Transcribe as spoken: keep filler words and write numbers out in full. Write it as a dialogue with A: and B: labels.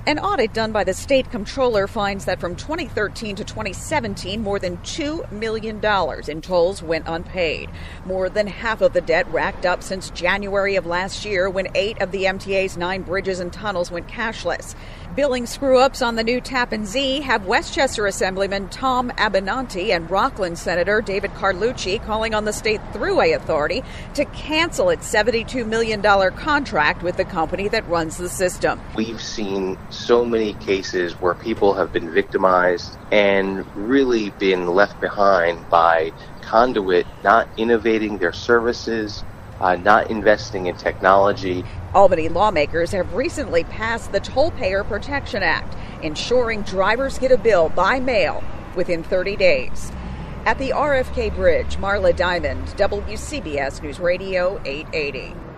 A: An audit done by the state comptroller finds that from twenty thirteen to twenty seventeen, more than two million dollars in tolls went unpaid. More than half of the debt racked up since January of last year, when eight of the M T A's nine bridges and tunnels went cashless. Billing screw-ups on the new Tappan Zee have Westchester Assemblyman Tom Abenanti and Rockland Senator David Carlucci calling on the State Thruway Authority to cancel its seventy-two million dollars contract with the company that runs the system.
B: We've seen so many cases where people have been victimized and really been left behind by Conduit not innovating their services, uh, not investing in technology.
A: Albany lawmakers have recently passed the Toll Payer Protection Act, ensuring drivers get a bill by mail within thirty days. At the R F K Bridge, Marla Diamond, W C B S News Radio eight eighty.